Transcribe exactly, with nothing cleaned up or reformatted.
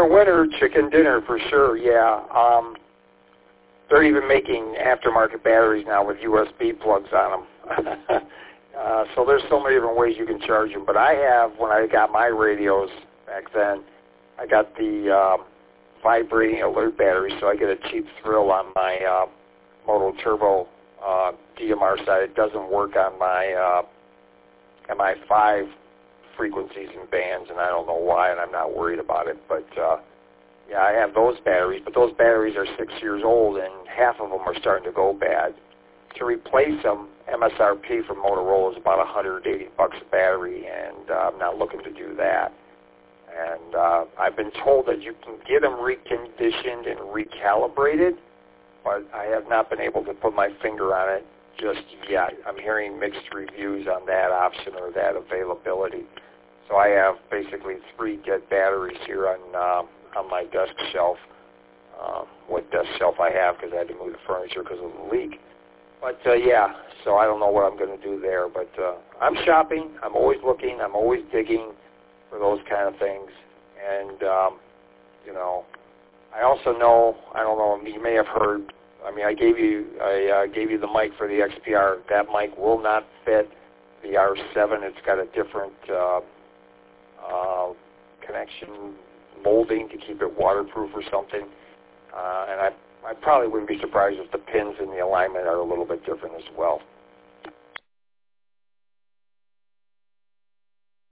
winner, winner, chicken dinner for sure, yeah. Um, they're even making aftermarket batteries now with U S B plugs on them. uh, so there's so many different ways you can charge them. But I have, when I got my radios back then, I got the um, vibrating alert battery, so I get a cheap thrill on my uh, Moto Turbo uh, D M R side. It doesn't work on my uh, M I five frequencies and bands, and I don't know why, and I'm not worried about it. But uh, yeah, I have those batteries, but those batteries are six years old, and half of them are starting to go bad. To replace them, M S R P from Motorola is about one hundred eighty bucks a battery, and uh, I'm not looking to do that. And uh, I've been told that you can get them reconditioned and recalibrated, but I have not been able to put my finger on it just yet. I'm hearing mixed reviews on that option or that availability. So I have basically three dead batteries here on uh, on my desk shelf. Uh, what desk shelf I have, because I had to move the furniture because of the leak. But uh, yeah, so I don't know what I'm going to do there. But uh, I'm shopping. I'm always looking. I'm always digging for those kind of things. And um, you know, I also know. I don't know. You may have heard. I mean, I gave you. I uh, gave you the mic for the X P R. That mic will not fit the R seven. It's got a different uh, uh, connection molding to keep it waterproof or something. Uh, and I, I probably wouldn't be surprised if the pins in the alignment are a little bit different as well.